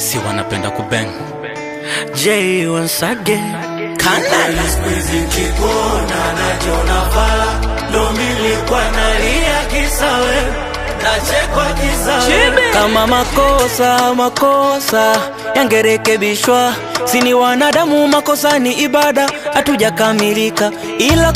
si wanapenda kubang. J once again. Kanali squeeze kikona na jona vala. Ndo milikuwa nalia kisa wewe, nachekwa kisa wewe. Kama makosa yangerekebishwa, sini wanadamu, makosa ni ibada, hatujakamilika. Ila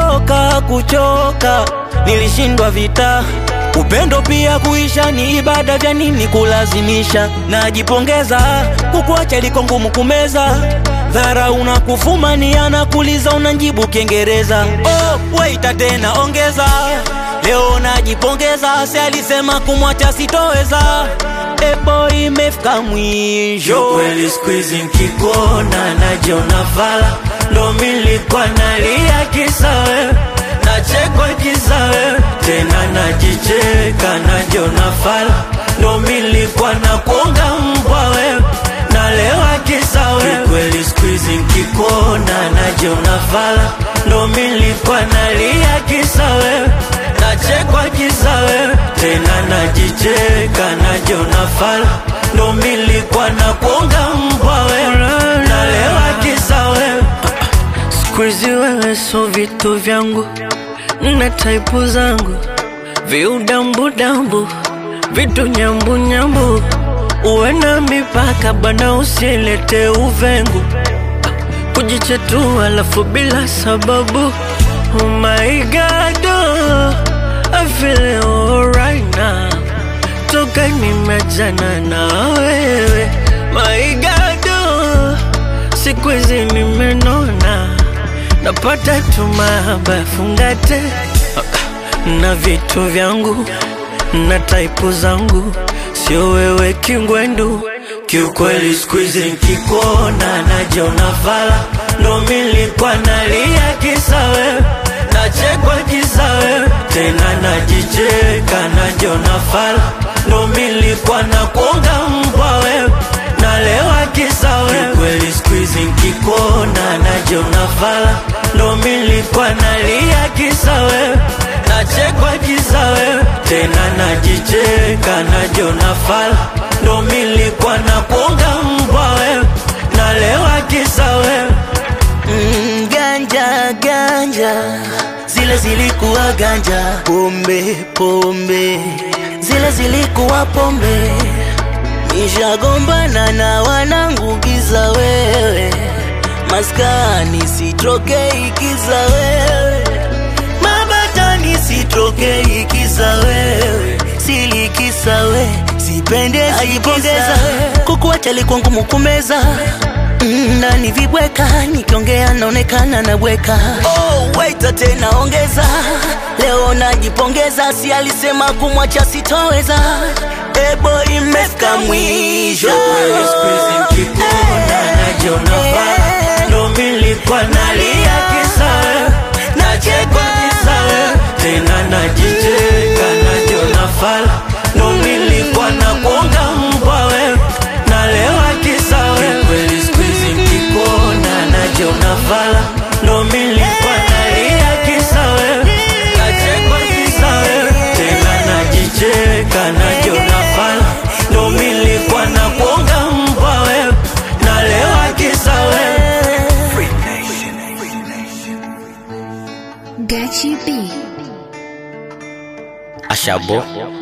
kuchoka nilishindwa vita. Upendo pia kuisha ni ibada, vya nini kulazimisha? Najipongeza kukuacha liko ngumu kumeza. Dhara unakufumania kuliza unanjibu Kiingereza. Oh, waita tena ongeza. Leo najipongeza, si alisema kumwacha sitoweza. Boy imefika mwisho. Kweli squeeze kikona na jona vala. Ndo milikuwa nalia kisa wewe, nachekwa kisa wewe. Tena najicheka na jona vala. Ndo milikuwa na kuonga mbwa wewe, nalewa kisa wewe. Kweli squeeze kikona na jona vala. Ndo milikuwa nalia kisa wewe, nachekwa kisa wewe. Tena najicheka na jona vala. Ndo milikuwa na kuonga mbwa wewe, nalewa kisa wewe. Squeeze wewe so vitu vyangu na type zangu, viudambu vitu nyambu. Uwe na mipaka bana, usilete uvengu, kujichetua alafu bila sababu. Oh my God, oh, I feel alright now. Toka nimejana na wewe. My God, oh, siku hizi nimenona, napata tu mahaba fungate. Na vitu vyangu na type zangu, sio wewe kingwendu. Kiukweli squeeze kikona na jona vala. Ndo milikuwa nalia kisa wewe, nachekwa kisa wewe. Tena najicheka na jona vala. Ndo milikuwa na kuonga mbwa wewe, nalewa kisa wewe. Kiukweli squeeze kikona na jona vala. Ndo milikuwa nalia kisa wewe, nachekwa kisa wewe. Tena najicheka na jona vala. Ndo milikuwa na kuonga mbwa wewe, nalewa kisa wewe. Ganja zile zilikuwa ganja. Pombe zile zilikuwa pombe. Nishagombana na wanangu giza wewe, maskani sitrokei kiza wewe, mabatani sitrokei kiza wewe, silikisa wewe, sipende ajipongeza. Kukuacha liko ngumu kumeza, ndani vibweka, nikiongea naonekana nabweka. Oh, waita tena ongeza. Leo najipongeza, si alisema kumwacha sitoweza. Boy imefika mwisho. Kweli squeeze kikona na jona vala. Ndo milikuwa nalia kisa wewe, nachekwa kisa wewe. Tena najicheka na jona vala. Ndo milikuwa na kuonga mbwa wewe, nalewa kisa wewe. Kweli squeeze kikona na jona vala. Ndo milikuwa nalia kisa wewe, nachekwa kisa wewe. Tena najicheka na jona vala. Ndo milikuwa na kuonga mbwa wewe, nalewa kisa wewe. Gachi B. Ashabo